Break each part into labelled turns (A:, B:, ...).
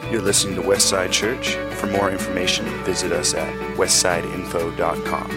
A: You're listening to Westside Church. For more information, visit us at westsideinfo.com.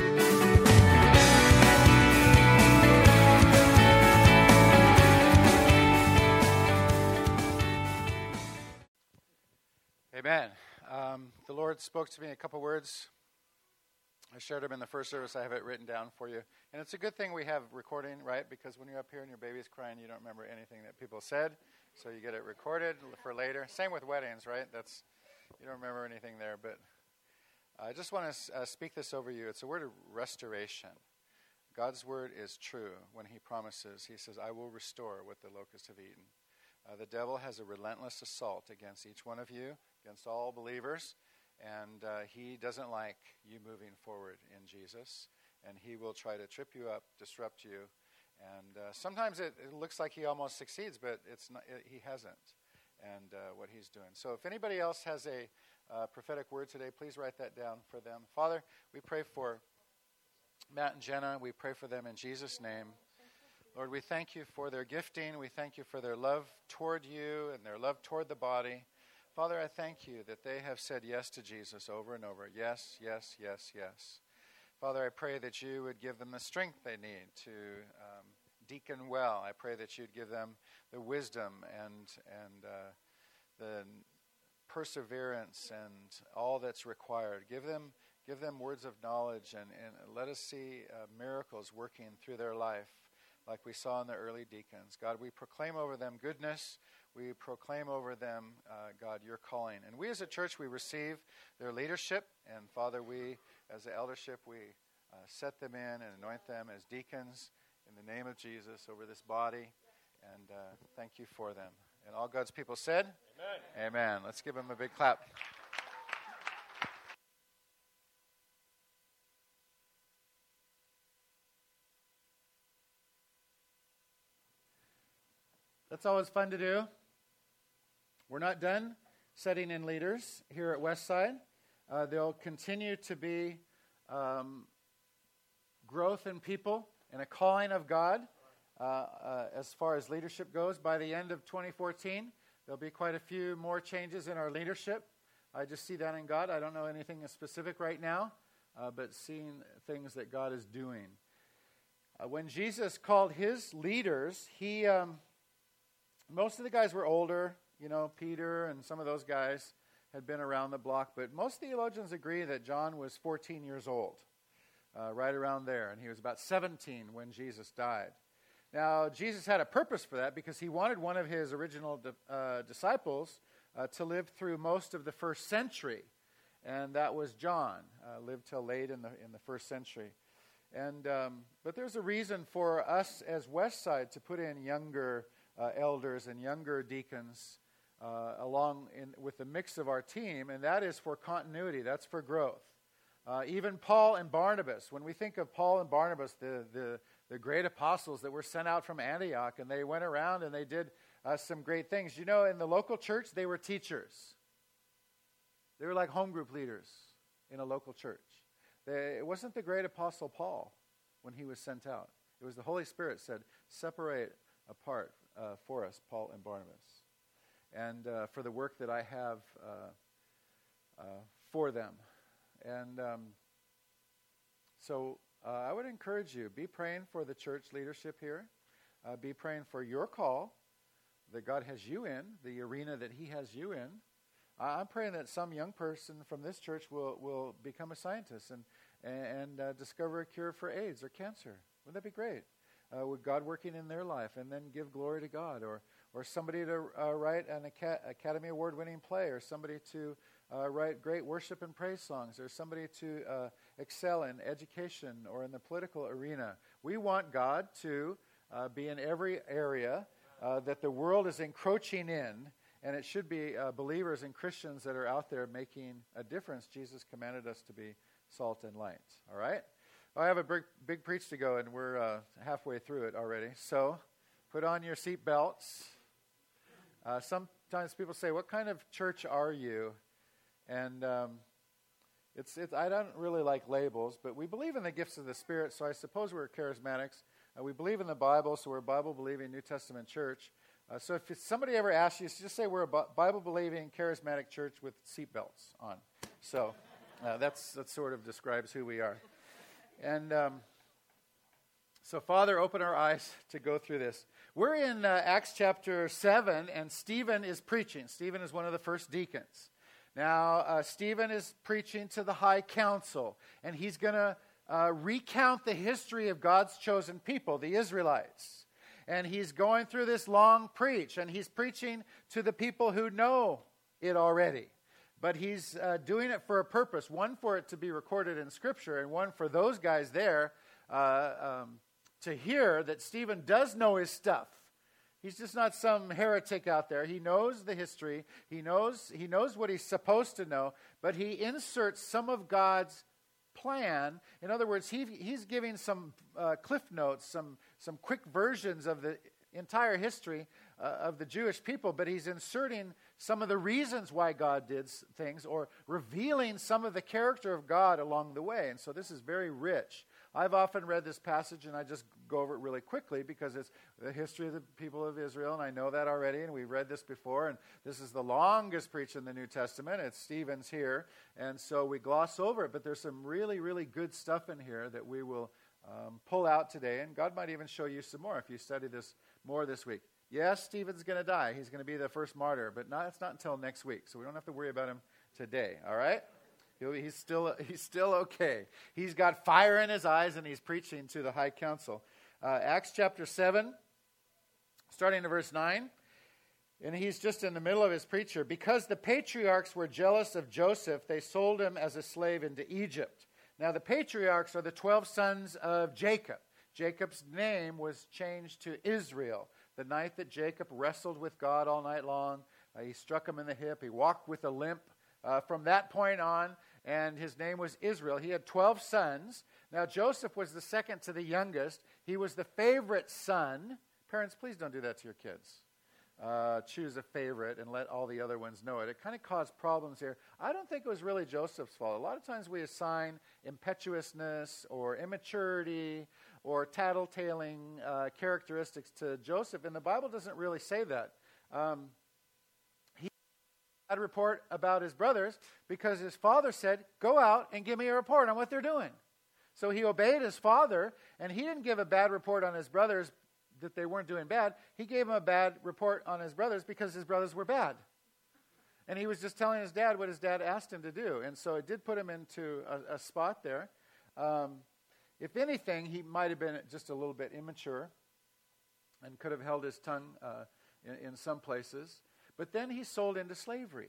B: Amen. The Lord spoke to me a couple words. I shared them in the first service. I have it written down for you. And it's a good thing we have recording, right? Because when you're up here and your baby's crying, you don't remember anything that people said. So you get it recorded for later. Same with weddings, right? You don't remember anything there. But I just want to speak this over you. It's a word of restoration. God's word is true when he promises. He says, I will restore what the locusts have eaten. The devil has a relentless assault against each one of you, against all believers. And he doesn't like you moving forward in Jesus. And he will try to trip you up, disrupt you. And sometimes it looks like he almost succeeds, but it's not, he hasn't. And what he's doing. So if anybody else has a prophetic word today, please write that down for them. Father, we pray for Matt and Jenna. We pray for them in Jesus' name. Lord, we thank you for their gifting. We thank you for their love toward you and their love toward the body. Father, I thank you that they have said yes to Jesus over and over. Yes, yes, yes, yes. Father, I pray that you would give them the strength they need to deacon well. I pray that you'd give them the wisdom and the perseverance and all that's required. Give them words of knowledge and let us see miracles working through their life like we saw in the early deacons. God, we proclaim over them goodness. We proclaim over them, God, your calling. And we as a church, we receive their leadership. And Father, we as the eldership, we set them in and anoint them as deacons in the name of Jesus over this body. And thank you for them. And all God's people said? Amen. Amen. Let's give them a big clap. That's always fun to do. We're not done setting in leaders here at Westside. There'll continue to be growth in people and a calling of God as far as leadership goes. By the end of 2014, there'll be quite a few more changes in our leadership. I just see that in God. I don't know anything specific right now, but seeing things that God is doing. When Jesus called his leaders, most of the guys were older. You know, Peter and some of those guys had been around the block. But most theologians agree that John was 14 years old, right around there. And he was about 17 when Jesus died. Now, Jesus had a purpose for that because he wanted one of his original disciples to live through most of the first century. And that was John, lived till late in the first century. And but there's a reason for us as Westside to put in younger elders and younger deacons along with the mix of our team, and that is for continuity. That's for growth. Even Paul and Barnabas, when we think of Paul and Barnabas, the great apostles that were sent out from Antioch, and they went around and they did some great things. You know, in the local church, they were teachers. They were like home group leaders in a local church. It wasn't the great apostle Paul when he was sent out. It was the Holy Spirit said, separate apart for us, Paul and Barnabas, and for the work that I have for them. And so I would encourage you, be praying for the church leadership here. Be praying for your call that God has you in, the arena that he has you in. I'm praying that some young person from this church will become a scientist and discover a cure for AIDS or cancer. Wouldn't that be great? With God working in their life, and then give glory to God, or somebody to write an Academy Award-winning play, or somebody to write great worship and praise songs, or somebody to excel in education or in the political arena. We want God to be in every area that the world is encroaching in, and it should be believers and Christians that are out there making a difference. Jesus commanded us to be salt and light. All right? I have a big preach to go, and we're halfway through it already. So put on your seat belts. Sometimes people say, what kind of church are you? And I don't really like labels, but we believe in the gifts of the Spirit, so I suppose we're charismatics. We believe in the Bible, so we're a Bible-believing New Testament church. So if somebody ever asks you, just say we're a Bible-believing, charismatic church with seatbelts on. So that sort of describes who we are. And so, Father, open our eyes to go through this. We're in Acts chapter 7, and Stephen is preaching. Stephen is one of the first deacons. Now, Stephen is preaching to the high council, and he's going to recount the history of God's chosen people, the Israelites. And he's going through this long preach, and he's preaching to the people who know it already. But he's doing it for a purpose, one for it to be recorded in Scripture, and one for those guys there to hear that Stephen does know his stuff. He's just not some heretic out there. He knows the history. He knows what he's supposed to know, but he inserts some of God's plan. In other words, he's giving some cliff notes, some quick versions of the entire history of the Jewish people, but he's inserting some of the reasons why God did things, or revealing some of the character of God along the way. And so this is very rich. I've often read this passage, and I just go over it really quickly because it's the history of the people of Israel, and I know that already, and we've read this before, and this is the longest preach in the New Testament. It's Stephen's here, and so we gloss over it, but there's some really, really good stuff in here that we will pull out today, and God might even show you some more if you study this more this week. Yes, Stephen's going to die. He's going to be the first martyr, but it's not until next week, so we don't have to worry about him today, all right? He's still okay. He's got fire in his eyes, and he's preaching to the high council. Acts chapter 7, starting in verse 9, and he's just in the middle of his preacher. Because the patriarchs were jealous of Joseph, they sold him as a slave into Egypt. Now, the patriarchs are the 12 sons of Jacob. Jacob's name was changed to Israel. The night that Jacob wrestled with God all night long, he struck him in the hip. He walked with a limp from that point on, and his name was Israel. He had 12 sons. Now, Joseph was the second to the youngest. He was the favorite son. Parents, please don't do that to your kids. Choose a favorite and let all the other ones know it. It kind of caused problems here. I don't think it was really Joseph's fault. A lot of times we assign impetuousness or immaturity or tattletaling characteristics to Joseph, and the Bible doesn't really say that. He had a report about his brothers because his father said, go out and give me a report on what they're doing. So he obeyed his father, and he didn't give a bad report on his brothers that they weren't doing bad. He gave him a bad report on his brothers because his brothers were bad. And he was just telling his dad what his dad asked him to do. And so it did put him into a spot there. If anything, he might have been just a little bit immature and could have held his tongue in some places. But then he's sold into slavery.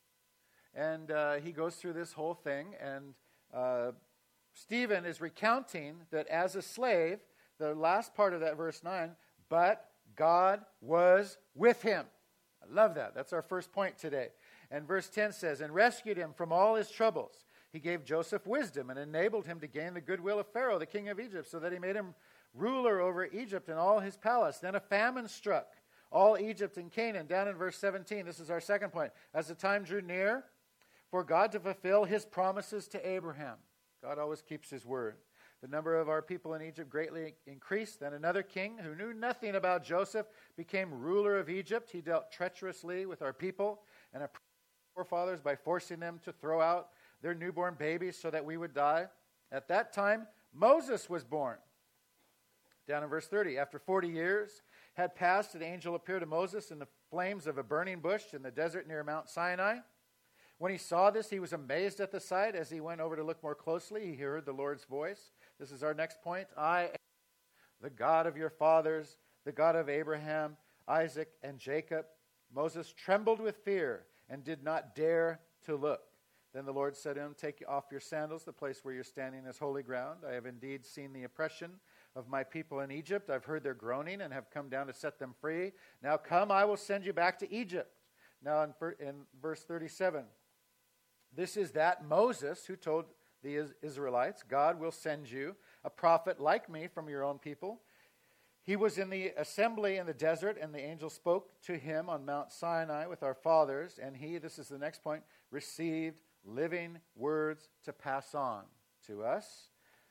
B: And he goes through this whole thing, and Stephen is recounting that as a slave, the last part of that verse 9, but God was with him. I love that. That's our first point today. And verse 10 says, and rescued him from all his troubles. He gave Joseph wisdom and enabled him to gain the goodwill of Pharaoh, the king of Egypt, so that he made him ruler over Egypt and all his palace. Then a famine struck all Egypt and Canaan. Down in verse 17, this is our second point. As the time drew near for God to fulfill his promises to Abraham. God always keeps his word. The number of our people in Egypt greatly increased. Then another king who knew nothing about Joseph became ruler of Egypt. He dealt treacherously with our people and our forefathers by forcing them to throw out their newborn babies so that we would die. At that time, Moses was born. Down in verse 30, after 40 years had passed, an angel appeared to Moses in the flames of a burning bush in the desert near Mount Sinai. When he saw this, he was amazed at the sight. As he went over to look more closely, he heard the Lord's voice. This is our next point. I am the God of your fathers, the God of Abraham, Isaac, and Jacob. Moses trembled with fear and did not dare to look. Then the Lord said to him, take off your sandals. The place where you're standing is holy ground. I have indeed seen the oppression of my people in Egypt. I've heard their groaning and have come down to set them free. Now come, I will send you back to Egypt. Now in verse 37, this is that Moses who told the Israelites, God will send you a prophet like me from your own people. He was in the assembly in the desert, and the angel spoke to him on Mount Sinai with our fathers, and he, this is the next point, received living words to pass on to us.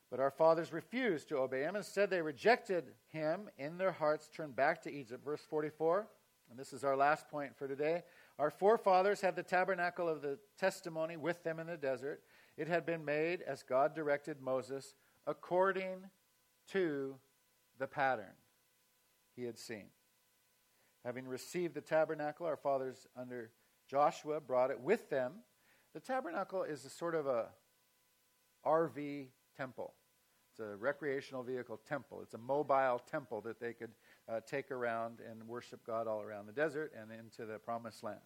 B: But our fathers refused to obey him. Instead, they rejected him. In their hearts turned back to Egypt. Verse 44, and this is our last point for today. Our forefathers had the tabernacle of the testimony with them in the desert. It had been made as God directed Moses according to the pattern he had seen. Having received the tabernacle, our fathers under Joshua brought it with them. The tabernacle is a sort of a RV temple. It's a recreational vehicle temple. It's a mobile temple that they could take around and worship God all around the desert and into the promised land.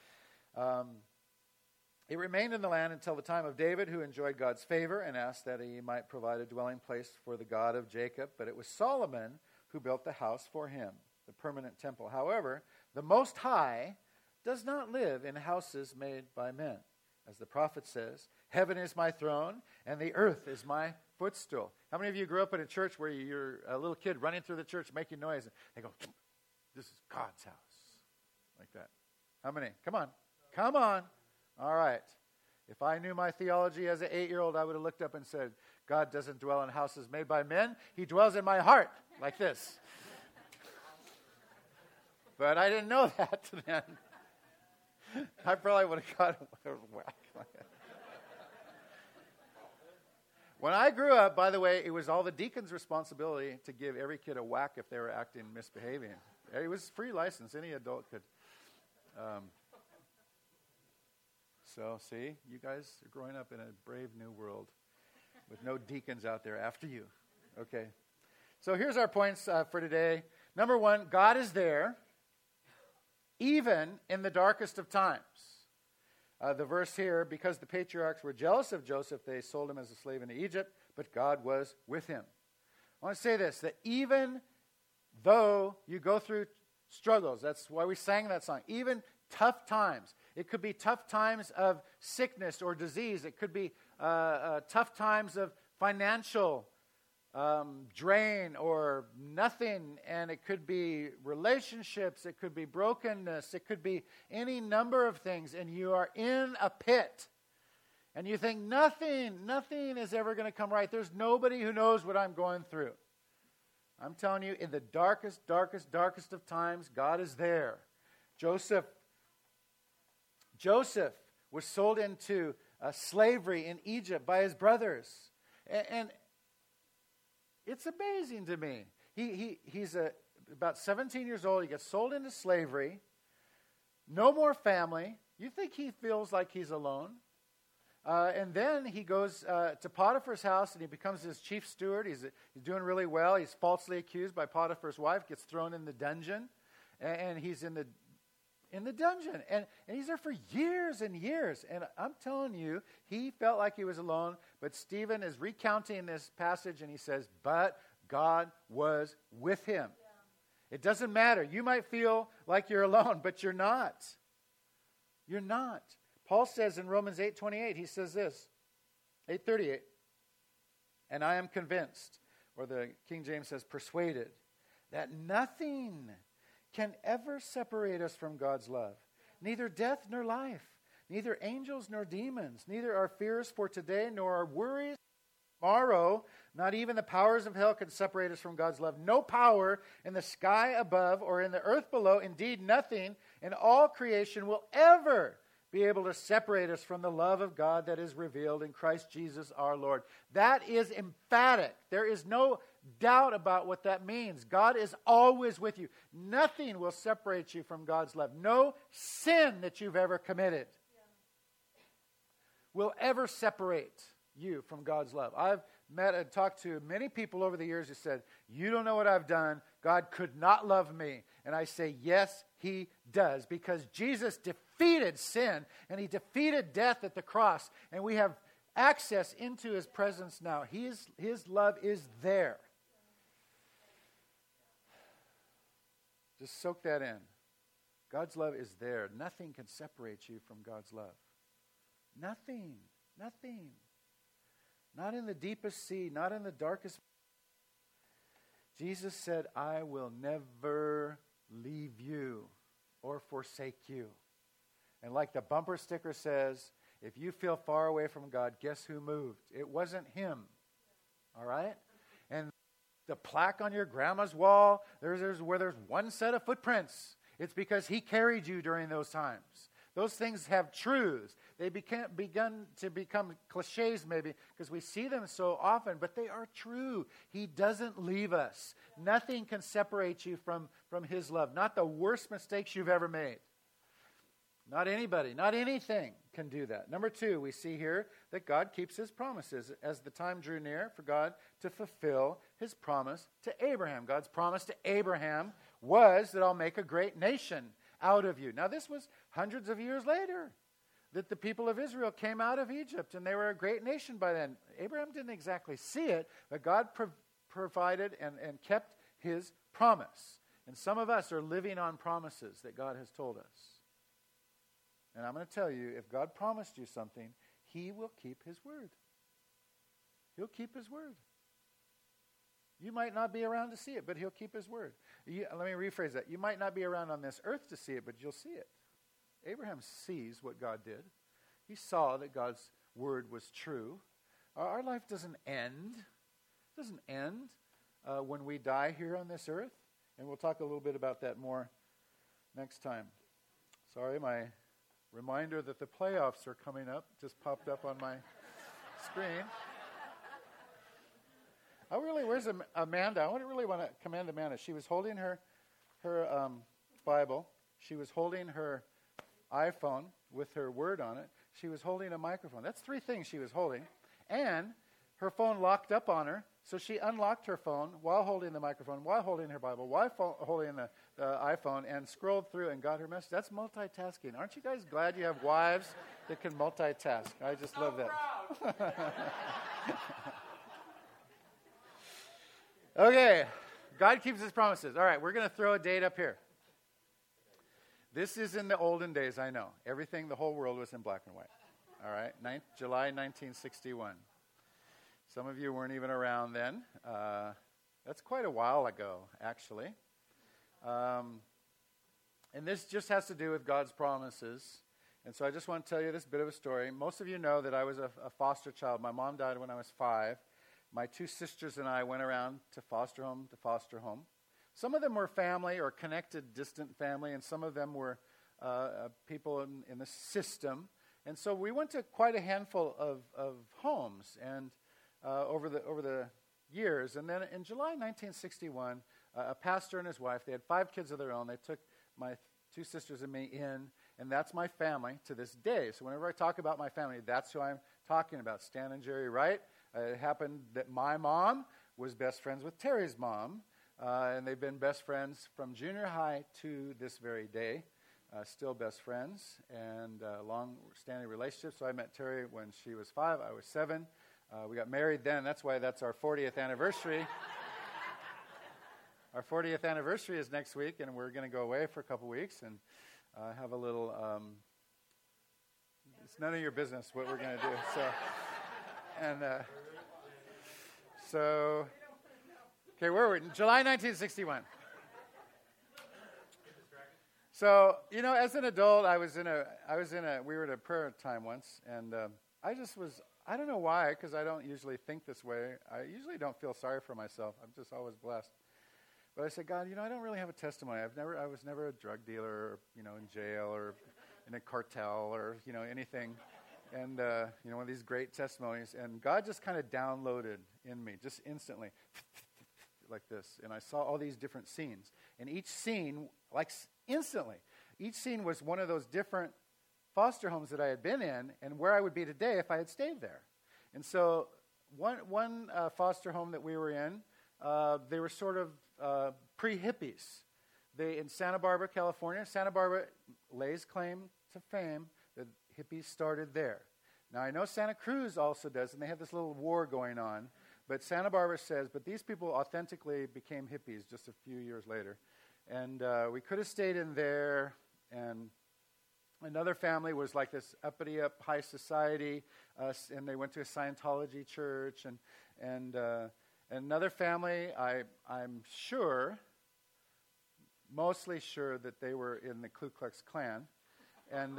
B: It remained in the land until the time of David, who enjoyed God's favor and asked that he might provide a dwelling place for the God of Jacob. But it was Solomon who built the house for him, the permanent temple. However, the Most High does not live in houses made by men. As the prophet says, heaven is my throne and the earth is my footstool. How many of you grew up in a church where you're a little kid running through the church making noise and they go, this is God's house, like that? How many? Come on. Come on. All right. If I knew my theology as an 8-year-old, I would have looked up and said, God doesn't dwell in houses made by men. He dwells in my heart, like this. But I didn't know that then. I probably would have got a whack. When I grew up, by the way, it was all the deacon's responsibility to give every kid a whack if they were acting misbehaving. It was free license. Any adult could. So, see, you guys are growing up in a brave new world with no deacons out there after you. Okay. So here's our points for today. Number one, God is there, even in the darkest of times. The verse here, because the patriarchs were jealous of Joseph, they sold him as a slave into Egypt, but God was with him. I want to say this, that even though you go through struggles, that's why we sang that song, even tough times. It could be tough times of sickness or disease. It could be tough times of financial drain or nothing, and it could be relationships, it could be brokenness, it could be any number of things, and you are in a pit, and you think nothing is ever going to come right. There's nobody who knows what I'm going through. I'm telling you, in the darkest of times, God is there. Joseph was sold into slavery in Egypt by his brothers, and it's amazing to me. He's about 17 years old. He gets sold into slavery. No more family. You think he feels like he's alone. And then he goes to Potiphar's house and he becomes his chief steward. He's doing really well. He's falsely accused by Potiphar's wife, gets thrown in the dungeon. And he's in the dungeon. And he's there for years and years. And I'm telling you, he felt like he was alone. But Stephen is recounting this passage and he says, but God was with him. Yeah. It doesn't matter. You might feel like you're alone, but you're not. You're not. Paul says in Romans 8:28, he says this, 8:38, and I am convinced, or the King James says persuaded, that nothing can ever separate us from God's love. Neither death nor life, neither angels nor demons, neither our fears for today nor our worries tomorrow, not even the powers of hell can separate us from God's love. No power in the sky above or in the earth below, indeed nothing in all creation will ever be able to separate us from the love of God that is revealed in Christ Jesus our Lord. That is emphatic. There is no doubt about what that means. God is always with you. Nothing will separate you from God's love. No sin that you've ever committed will ever separate you from God's love. I've met and talked to many people over the years who said, you don't know what I've done. God could not love me. And I say, yes, he does. Because Jesus defeated sin and he defeated death at the cross. And we have access into his presence now. His love is there. Just soak that in. God's love is there. Nothing can separate you from God's love. Nothing. Nothing. Not in the deepest sea, not in the darkest. Jesus said, I will never leave you or forsake you. And like the bumper sticker says, if you feel far away from God, guess who moved? It wasn't him. all right? And the plaque on your grandma's wall, there's where there's one set of footprints. It's because he carried you during those times. Those things have truths. They begun to become cliches maybe because we see them so often, but they are true. He doesn't leave us. Nothing can separate you from his love. Not the worst mistakes you've ever made. Not anybody, not anything can do that. Number 2, we see here that God keeps his promises as the time drew near for God to fulfill his promise to Abraham. God's promise to Abraham was that I'll make a great nation out of you. Now, this was hundreds of years later that the people of Israel came out of Egypt, and they were a great nation by then. Abraham didn't exactly see it, but God provided and kept his promise. And some of us are living on promises that God has told us. And I'm going to tell you, if God promised you something, he will keep his word. He'll keep his word. You might not be around to see it, but he'll keep his word. Let me rephrase that. You might not be around on this earth to see it, but you'll see it. Abraham sees what God did. He saw that God's word was true. Our life doesn't end. It doesn't end when we die here on this earth. And we'll talk a little bit about that more next time. Sorry, my reminder that the playoffs are coming up just popped up on my screen. Where's Amanda? I really want to commend Amanda. She was holding her Bible. She was holding her iPhone with her word on it. She was holding a microphone. That's 3 things she was holding. And her phone locked up on her, so she unlocked her phone while holding the microphone, while holding her Bible, while holding the iPhone, and scrolled through and got her message. That's multitasking. Aren't you guys glad you have wives that can multitask? I just love that. Okay, God keeps his promises. All right, we're going to throw a date up here. This is in the olden days, I know. Everything, the whole world was in black and white. All right, July 1961. Some of you weren't even around then. That's quite a while ago, actually. And this just has to do with God's promises. And so I just want to tell you this bit of a story. Most of you know that I was a foster child. My mom died when I was 5. My 2 sisters and I went around to foster home to foster home. Some of them were family or connected, distant family, and some of them were people in the system. And so we went to quite a handful of homes and over the years. And then in July 1961, a pastor and his wife, they had 5 kids of their own. They took my 2 sisters and me in, and that's my family to this day. So whenever I talk about my family, that's who I'm talking about, Stan and Jerry Wright. It happened that my mom was best friends with Terry's mom, and they've been best friends from junior high to this very day, still best friends, and long-standing relationship. So I met Terry when she was 5, I was 7. We got married then. That's why that's our 40th anniversary. Our 40th anniversary is next week, and we're going to go away for a couple weeks and have a little, it's none of your business what we're going to do. Okay, where were we? July 1961. So, as an adult, we were at a prayer time once, and I don't know why, because I don't usually think this way. I usually don't feel sorry for myself. I'm just always blessed. But I said, God, I don't really have a testimony. I was never a drug dealer, or, in jail, or in a cartel, or, anything. And, one of these great testimonies. And God just kind of downloaded in me, just instantly, like this. And I saw all these different scenes. And each scene, like instantly, each scene was one of those different foster homes that I had been in and where I would be today if I had stayed there. And so one foster home that we were in, they were sort of pre-hippies. In Santa Barbara, California, Santa Barbara lays claim to fame that hippies started there. Now, I know Santa Cruz also does, and they have this little war going on, but Santa Barbara says, but these people authentically became hippies just a few years later. And we could have stayed in there, and another family was like this uppity up high society, and they went to a Scientology church, and another family, I'm sure, mostly sure that they were in the Ku Klux Klan. And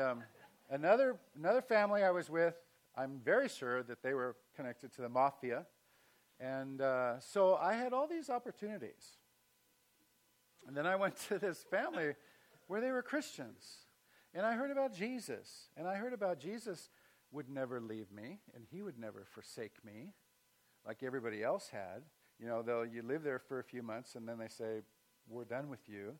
B: another family I was with, I'm very sure that they were connected to the mafia. And so I had all these opportunities. And then I went to this family where they were Christians. And I heard about Jesus. And I heard about Jesus would never leave me, and he would never forsake me like everybody else had. You know, you live there for a few months, and then they say, we're done with you.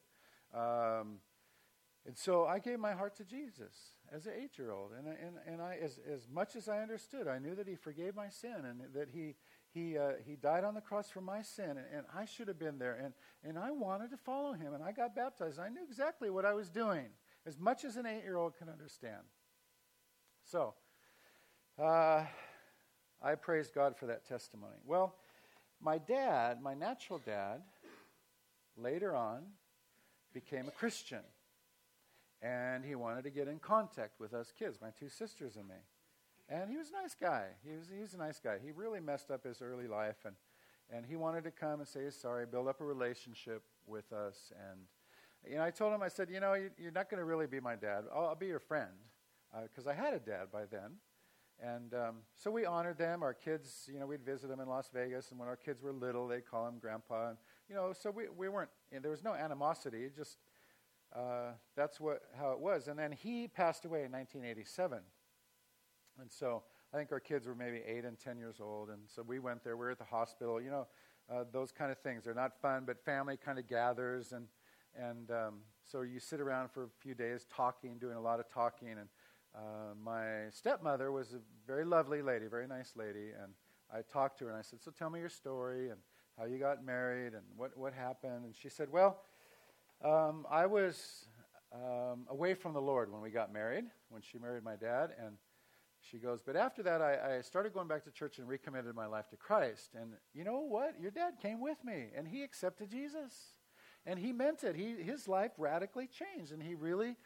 B: And so I gave my heart to Jesus as an 8-year-old. And I, as much as I understood, I knew that he forgave my sin and that he died on the cross for my sin. And I should have been there. And I wanted to follow him. And I got baptized. I knew exactly what I was doing, as much as an 8-year-old can understand. So I praise God for that testimony. Well, my dad, my natural dad, later on became a Christian. And he wanted to get in contact with us kids, my 2 sisters and me. And he was a nice guy. He was a nice guy. He really messed up his early life. And he wanted to come and say he's sorry, build up a relationship with us. And I told him, I said, you're not going to really be my dad. I'll be your friend. Because I had a dad by then. And so we honored them. Our kids, we'd visit them in Las Vegas. And when our kids were little, they'd call him Grandpa. And, so we weren't, there was no animosity. Just that's how it was. And then he passed away in 1987. And so I think our kids were maybe 8 and 10 years old. And so we went there. We were at the hospital. Those kind of things. They're not fun, but family kind of gathers. And so you sit around for a few days talking, doing a lot of talking. And my stepmother was a very lovely lady, very nice lady. And I talked to her and I said, so tell me your story and how you got married and what happened. And she said, well, I was away from the Lord when we got married, when she married my dad. And she goes, but after that, I started going back to church and recommitted my life to Christ. And you know what? Your dad came with me, and he accepted Jesus. And he meant it. His life radically changed, and he really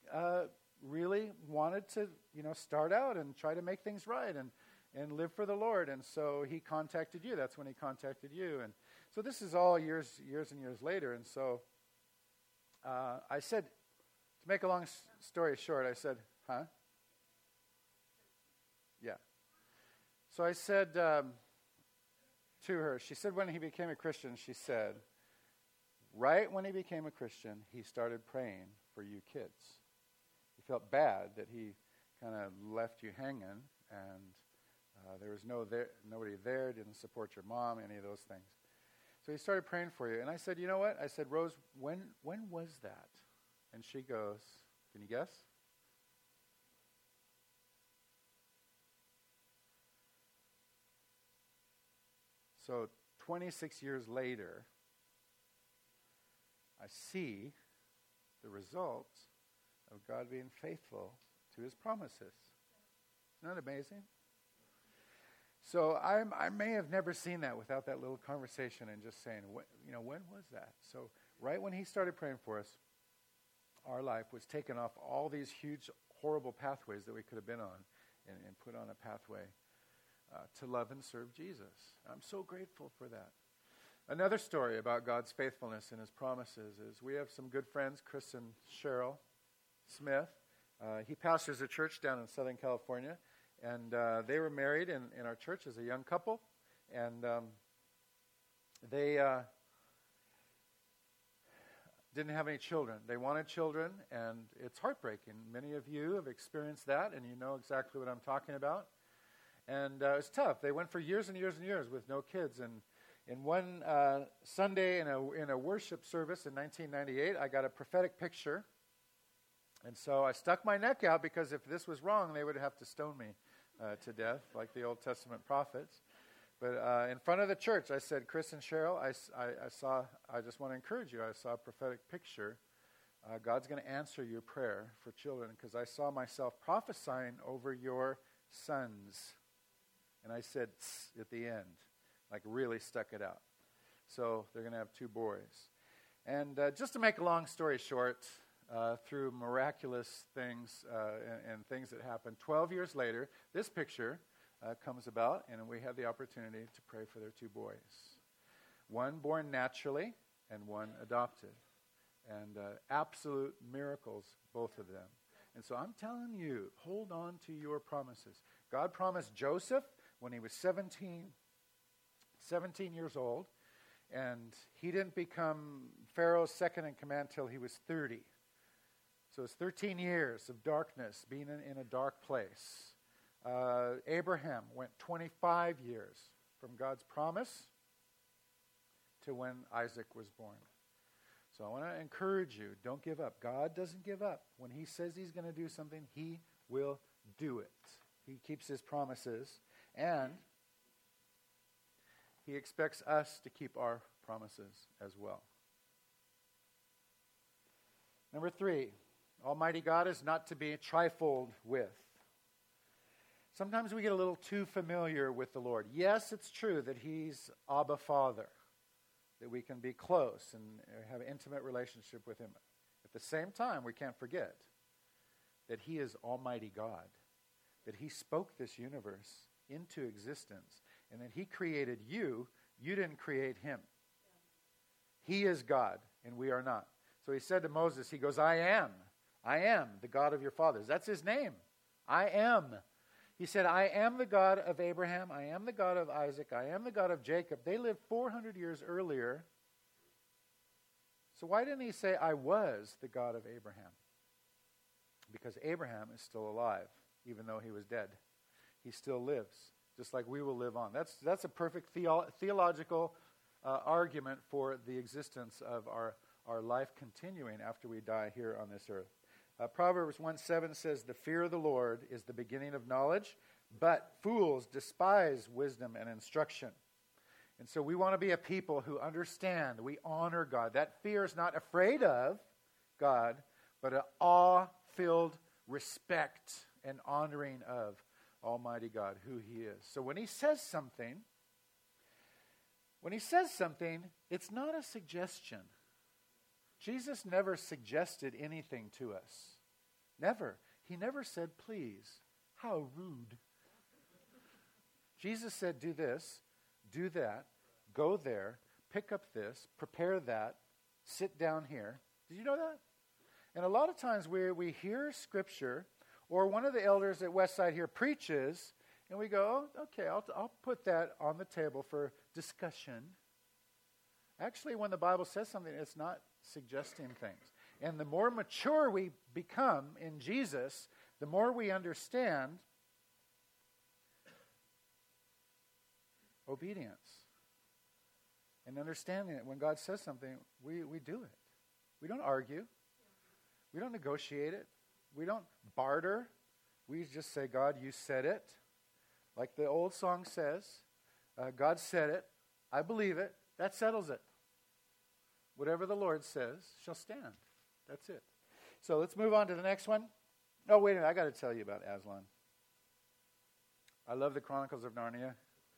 B: wanted to, start out and try to make things right and live for the Lord. And so he contacted you. That's when he contacted you. And so this is all years and years later. And so I said, to make a long story short, I said, huh? Yeah. So I said to her, she said when he became a Christian, she said, right when he became a Christian, he started praying for you kids. He felt bad that he kind of left you hanging, and there was nobody there, didn't support your mom, any of those things. So he started praying for you. And I said, you know what? I said, Rose, when was that? And she goes, can you guess? So 26 years later, I see the results of God being faithful to his promises. Isn't that amazing? So I may have never seen that without that little conversation and just saying, when was that? So right when he started praying for us, our life was taken off all these huge, horrible pathways that we could have been on and put on a pathway to love and serve Jesus. I'm so grateful for that. Another story about God's faithfulness and his promises is we have some good friends, Chris and Cheryl Smith. He pastors a church down in Southern California, and they were married in our church as a young couple, and they didn't have any children. They wanted children, and it's heartbreaking. Many of you have experienced that, and you know exactly what I'm talking about. And it was tough. They went for years and years and years with no kids. And in one Sunday in a worship service in 1998, I got a prophetic picture. And so I stuck my neck out because if this was wrong, they would have to stone me to death, like the Old Testament prophets. But in front of the church, I said, Chris and Cheryl, I just want to encourage you. I saw a prophetic picture. God's going to answer your prayer for children because I saw myself prophesying over your sons. And I said, at the end, like really stuck it out. So they're going to have 2 boys. And just to make a long story short, through miraculous things and things that happened, 12 years later, this picture comes about, and we had the opportunity to pray for their 2 boys. One born naturally and one adopted. And absolute miracles, both of them. And so I'm telling you, hold on to your promises. God promised Joseph when he was 17 17 years old, and he didn't become Pharaoh's second in command till he was 30. So it's 13 years of darkness, being in a dark place. Abraham went 25 years from God's promise to when Isaac was born. So I want to encourage you, don't give up. God doesn't give up. When he says he's going to do something, he will do it. He keeps his promises, and he expects us to keep our promises as well. Number 3, Almighty God is not to be trifled with. Sometimes we get a little too familiar with the Lord. Yes, it's true that he's Abba Father, that we can be close and have an intimate relationship with him. At the same time, we can't forget that he is Almighty God, that he spoke this universe into existence, and that he created you. You didn't create him. He is God, and we are not. So he said to Moses, he goes, I am the God of your fathers. That's his name. I am. He said, I am the God of Abraham. I am the God of Isaac. I am the God of Jacob. They lived 400 years earlier. So why didn't he say, I was the God of Abraham? Because Abraham is still alive, even though he was dead. He still lives, just like we will live on. That's a perfect theological argument for the existence of our life continuing after we die here on this earth. Proverbs 1:7 says, the fear of the Lord is the beginning of knowledge, but fools despise wisdom and instruction. And so we want to be a people who understand, we honor God. That fear is not afraid of God, but an awe-filled respect and honoring of Almighty God, who he is. So when he says something, it's not a suggestion. Jesus never suggested anything to us. Never. He never said, please. How rude. Jesus said, do this, do that, go there, pick up this, prepare that, sit down here. Did you know that? And a lot of times we hear Scripture, or one of the elders at Westside here preaches, and we go, oh, okay, I'll put that on the table for discussion. Actually, when the Bible says something, it's not suggesting things. And the more mature we become in Jesus, the more we understand obedience. And understanding that when God says something, we do it. We don't argue. We don't negotiate it. We don't barter. We just say, God, you said it. Like the old song says, God said it. I believe it. That settles it. Whatever the Lord says shall stand. That's it. So let's move on to the next one. Oh, wait a minute. I got to tell you about Aslan. I love the Chronicles of Narnia.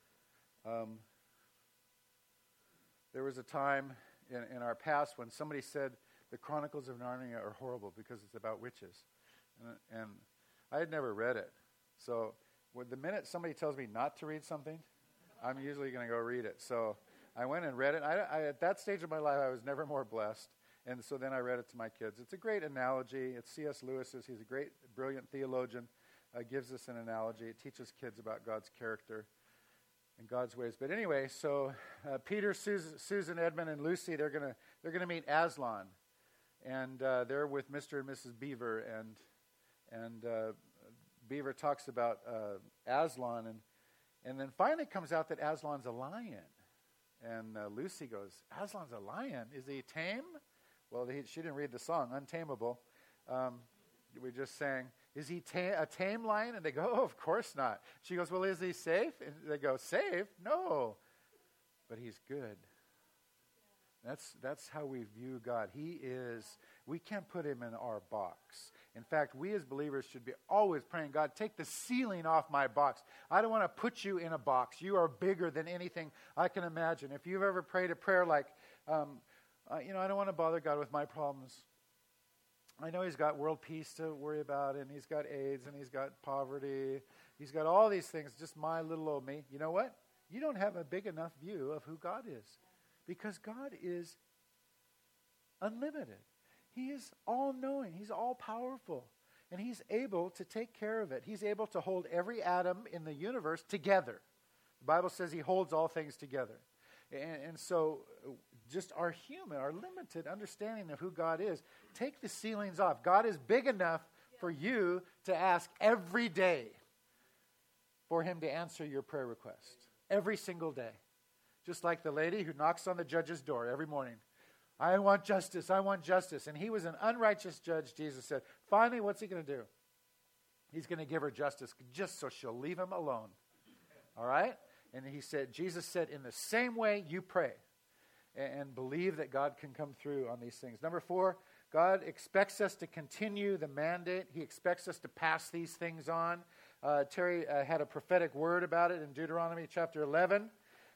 B: There was a time in our past when somebody said the Chronicles of Narnia are horrible because it's about witches. And I had never read it. So the minute somebody tells me not to read something, I'm usually going to go read it. So I went and read it. At that stage of my life, I was never more blessed. And so then I read it to my kids. It's a great analogy. It's C.S. Lewis's. He's a great, brilliant theologian. Gives us an analogy. It teaches kids about God's character and God's ways. But anyway, so Peter, Susan, Edmund, and Lucy, they're gonna meet Aslan, and they're with Mr. and Mrs. Beaver, and Beaver talks about Aslan, and then finally comes out that Aslan's a lion. And Lucy goes, Aslan's a lion? Is he tame? Well, she didn't read the song, Untamable. We just sang, is he a tame lion? And they go, oh, of course not. She goes, well, is he safe? And they go, safe? No. But he's good. That's how we view God. He is, we can't put him in our box. In fact, we as believers should be always praying, God, take the ceiling off my box. I don't want to put you in a box. You are bigger than anything I can imagine. If you've ever prayed a prayer like, I don't want to bother God with my problems. I know he's got world peace to worry about, and he's got AIDS, and he's got poverty. He's got all these things, just my little old me. You know what? You don't have a big enough view of who God is, because God is unlimited. He is all-knowing. He's all-powerful, and he's able to take care of it. He's able to hold every atom in the universe together. The The Bible says he holds all things together. And so just our limited understanding of who God is, take the ceilings off. God is big enough for you to ask every day for him to answer your prayer request. Every single day. Just like the lady who knocks on the judge's door every morning. I want justice, I want justice. And he was an unrighteous judge, Jesus said. Finally, what's he going to do? He's going to give her justice just so she'll leave him alone. All right? And Jesus said, in the same way you pray and believe that God can come through on these things. Number 4, God expects us to continue the mandate. He expects us to pass these things on. Terry had a prophetic word about it in Deuteronomy chapter 11.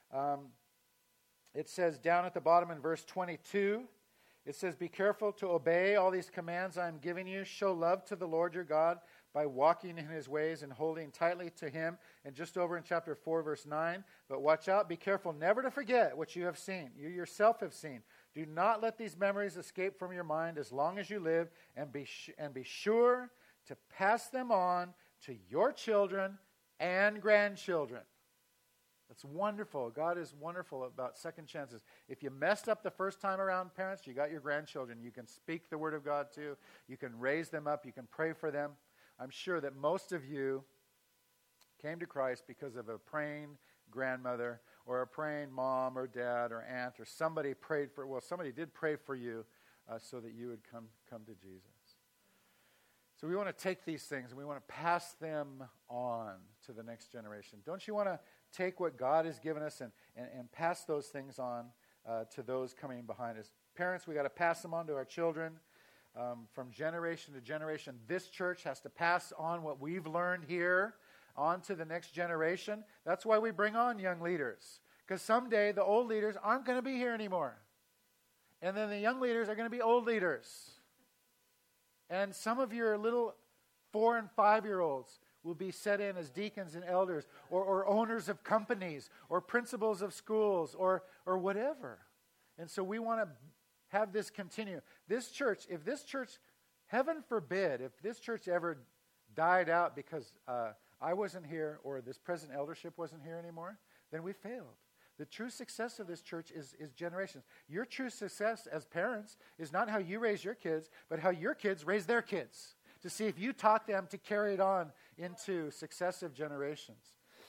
B: It says down at the bottom in verse 22, it says, be careful to obey all these commands I am giving you. Show love to the Lord your God by walking in his ways and holding tightly to him. And just over in chapter 4, verse 9, but watch out, be careful never to forget what you have seen, you yourself have seen. Do not let these memories escape from your mind as long as you live, and be sure to pass them on to your children and grandchildren. That's wonderful. God is wonderful about second chances. If you messed up the first time around, parents, you got your grandchildren. You can speak the word of God to. You can raise them up. You can pray for them. I'm sure that most of you came to Christ because of a praying grandmother or a praying mom or dad or aunt, or somebody did pray for you so that you would come to Jesus. So we want to take these things and we want to pass them on to the next generation. Don't you want to take what God has given us and pass those things on to those coming behind us? Parents, we got to pass them on to our children from generation to generation. This church has to pass on what we've learned here on to the next generation. That's why we bring on young leaders, because someday the old leaders aren't going to be here anymore. And then the young leaders are going to be old leaders. And some of your little 4 and 5-year-olds will be set in as deacons and elders, or owners of companies, or principals of schools, or whatever. And so we want to have this continue. This church, heaven forbid, if this church ever died out because I wasn't here or this present eldership wasn't here anymore, then we failed. The true success of this church is generations. Your true success as parents is not how you raise your kids, but how your kids raise their kids, to see if you taught them to carry it on into successive generations.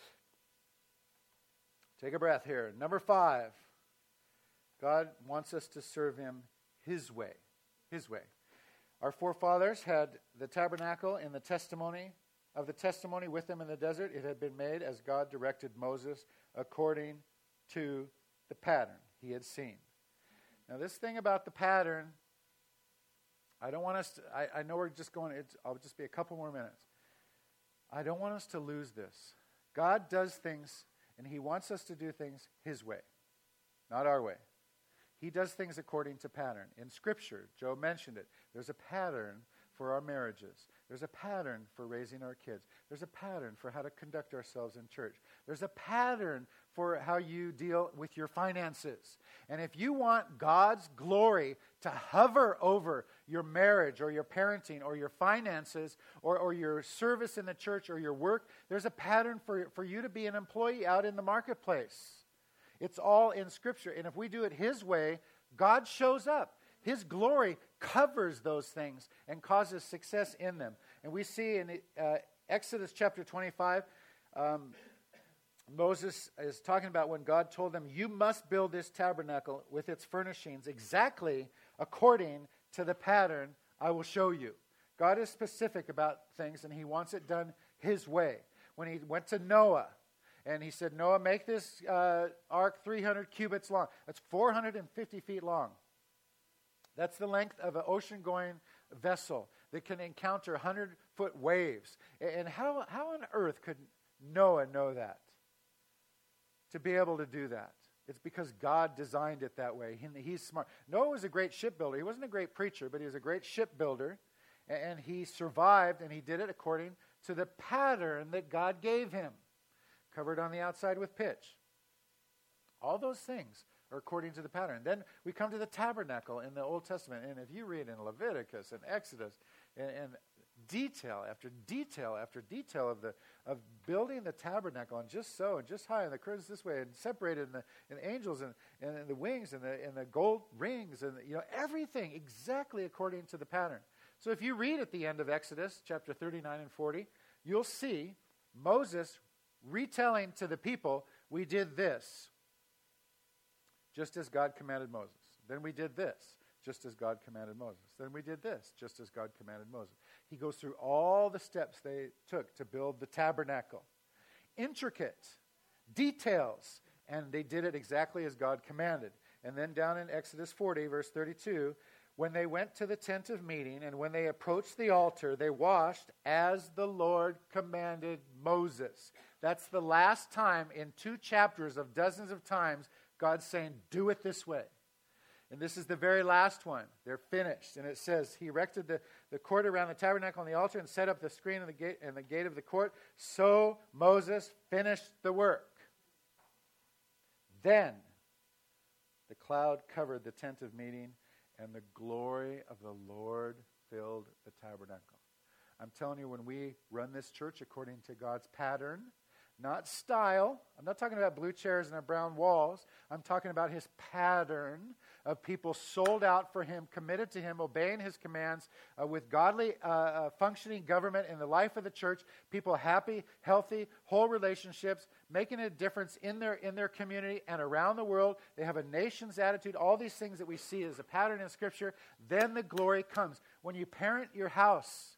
B: Take a breath here. Number 5, God wants us to serve him his way. His way. Our forefathers had the tabernacle in the testimony with them in the desert. It had been made as God directed Moses according to the pattern he had seen. Now, this thing about the pattern, I don't want us to, I know we're just going, I'll just be a couple more minutes. I don't want us to lose this. God does things, and he wants us to do things his way, not our way. He does things according to pattern. In Scripture, Joe mentioned it, there's a pattern for our marriages. There's a pattern for raising our kids. There's a pattern for how to conduct ourselves in church. There's a pattern for how you deal with your finances. And if you want God's glory to hover over your marriage or your parenting or your finances or your service in the church or your work, there's a pattern for you to be an employee out in the marketplace. It's all in Scripture. And if we do it his way, God shows up. His glory covers those things and causes success in them. And we see in Exodus chapter 25, Moses is talking about when God told them, you must build this tabernacle with its furnishings exactly according to the pattern I will show you. God is specific about things, and he wants it done his way. When he went to Noah, and he said, Noah, make this ark 300 cubits long. That's 450 feet long. That's the length of an ocean-going vessel that can encounter 100-foot waves. And how on earth could Noah know that? To be able to do that. It's because God designed it that way. He's smart. Noah was a great shipbuilder. He wasn't a great preacher, but he was a great shipbuilder. And he survived, and he did it according to the pattern that God gave him. Covered on the outside with pitch. All those things are according to the pattern. Then we come to the tabernacle in the Old Testament. And if you read in Leviticus and Exodus and detail after detail after detail of building the tabernacle, and just so, and just high, and the curtains this way, and separated, and the angels, and the wings, and the gold rings, and everything exactly according to the pattern. So if you read at the end of Exodus, chapter 39 and 40, you'll see Moses retelling to the people, we did this, just as God commanded Moses. Then we did this, just as God commanded Moses. Then we did this, just as God commanded Moses. He goes through all the steps they took to build the tabernacle. Intricate details, and they did it exactly as God commanded. And then down in Exodus 40, verse 32, when they went to the tent of meeting, and when they approached the altar, they washed as the Lord commanded Moses. That's the last time in 2 chapters of dozens of times God's saying, do it this way. And this is the very last one. They're finished. And it says, he erected the court around the tabernacle and the altar and set up the screen and the gate of the court. So Moses finished the work. Then the cloud covered the tent of meeting, and the glory of the Lord filled the tabernacle. I'm telling you, when we run this church according to God's pattern, not style. I'm not talking about blue chairs and brown walls. I'm talking about his pattern of people sold out for him, committed to him, obeying his commands, with godly functioning government in the life of the church, people happy, healthy, whole relationships, making a difference in their community and around the world. They have a nation's attitude, all these things that we see as a pattern in Scripture. Then the glory comes. When you parent your house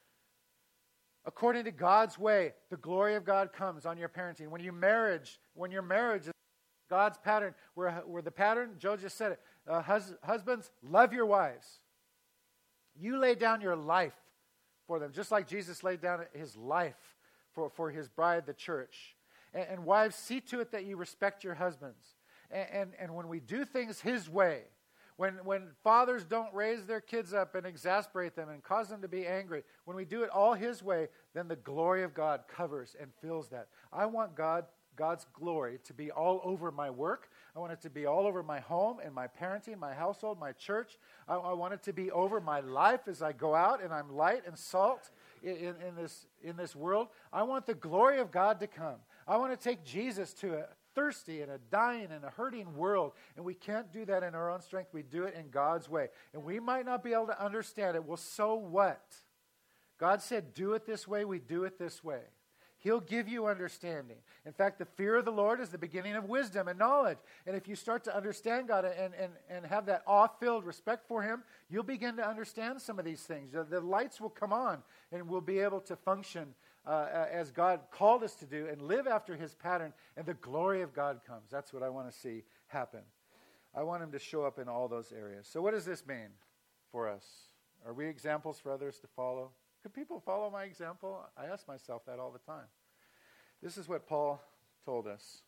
B: according to God's way, the glory of God comes on your parenting. When your marriage is God's pattern, where the pattern, Joe just said it, husbands, love your wives. You lay down your life for them, just like Jesus laid down his life for his bride, the church. And wives, see to it that you respect your husbands. And when we do things his way, when fathers don't raise their kids up and exasperate them and cause them to be angry, when we do it all his way, then the glory of God covers and fills that. I want God's glory to be all over my work. I want it to be all over my home and my parenting, my household, my church. I want it to be over my life as I go out and I'm light and salt in this world. I want the glory of God to come. I want to take Jesus to a thirsty and a dying and a hurting world, and we can't do that in our own strength. We do it in God's way. And we might not be able to understand it. Well, so what? God said, do it this way, we do it this way. He'll give you understanding. In fact, the fear of the Lord is the beginning of wisdom and knowledge. And if you start to understand God and have that awe-filled respect for him, you'll begin to understand some of these things. The lights will come on, and we'll be able to function as God called us to do and live after his pattern, and the glory of God comes. That's what I want to see happen. I want him to show up in all those areas. So what does this mean for us? Are we examples for others to follow? Could people follow my example? I ask myself that all the time. This is what Paul told us.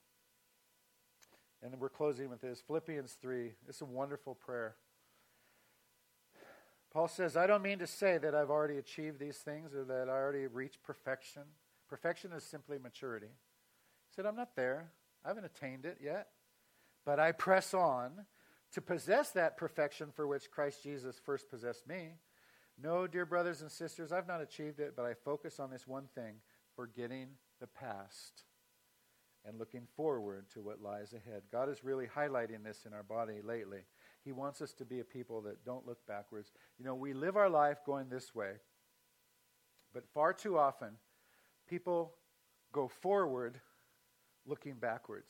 B: And we're closing with this. Philippians 3. It's a wonderful prayer. Paul says, I don't mean to say that I've already achieved these things or that I already reached perfection. Perfection is simply maturity. He said, I'm not there. I haven't attained it yet. But I press on to possess that perfection for which Christ Jesus first possessed me. No, dear brothers and sisters, I've not achieved it, but I focus on this one thing, forgetting the past and looking forward to what lies ahead. God is really highlighting this in our body lately. He wants us to be a people that don't look backwards. You know, we live our life going this way, but far too often, people go forward looking backwards.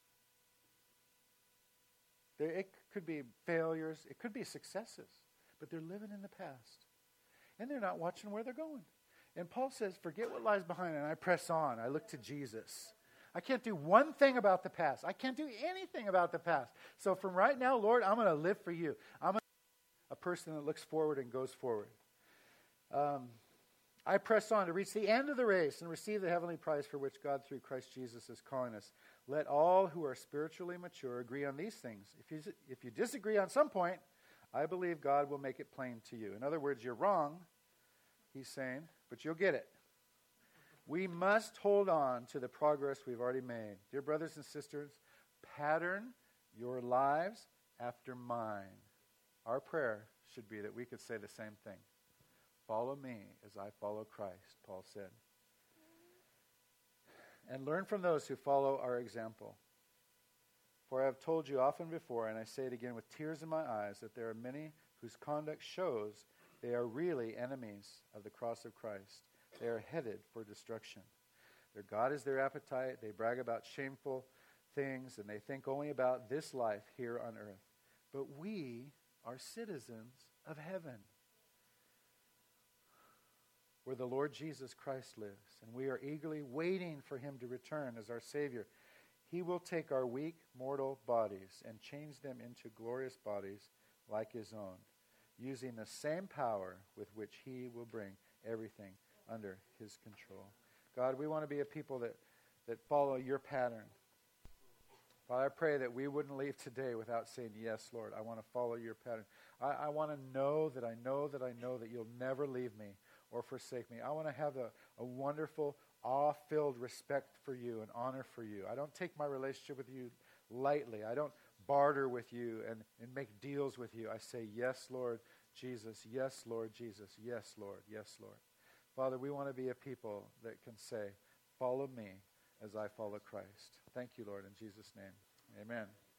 B: It could be failures, it could be successes, but they're living in the past. And they're not watching where they're going. And Paul says, forget what lies behind, and I press on. I look to Jesus. I can't do one thing about the past. I can't do anything about the past. So from right now, Lord, I'm going to live for you. I'm a person that looks forward and goes forward. I press on to reach the end of the race and receive the heavenly prize for which God through Christ Jesus is calling us. Let all who are spiritually mature agree on these things. If you disagree on some point, I believe God will make it plain to you. In other words, you're wrong, he's saying, but you'll get it. We must hold on to the progress we've already made. Dear brothers and sisters, pattern your lives after mine. Our prayer should be that we could say the same thing. Follow me as I follow Christ, Paul said. And learn from those who follow our example. For I have told you often before, and I say it again with tears in my eyes, that there are many whose conduct shows they are really enemies of the cross of Christ. They are headed for destruction. Their God is their appetite. They brag about shameful things, and they think only about this life here on earth. But we are citizens of heaven, where the Lord Jesus Christ lives, and we are eagerly waiting for him to return as our Savior. He will take our weak, mortal bodies and change them into glorious bodies like his own, using the same power with which he will bring everything under his control. God, we want to be a people that follow your pattern. Father, I pray that we wouldn't leave today without saying, yes, Lord, I want to follow your pattern. I want to know that I know that you'll never leave me or forsake me. I want to have a wonderful, awe-filled respect for you and honor for you. I don't take my relationship with you lightly. I don't barter with you and make deals with you. I say, yes, Lord Jesus. Yes, Lord Jesus. Yes, Lord. Yes, Lord. Father, we want to be a people that can say, follow me as I follow Christ. Thank you, Lord, in Jesus' name. Amen.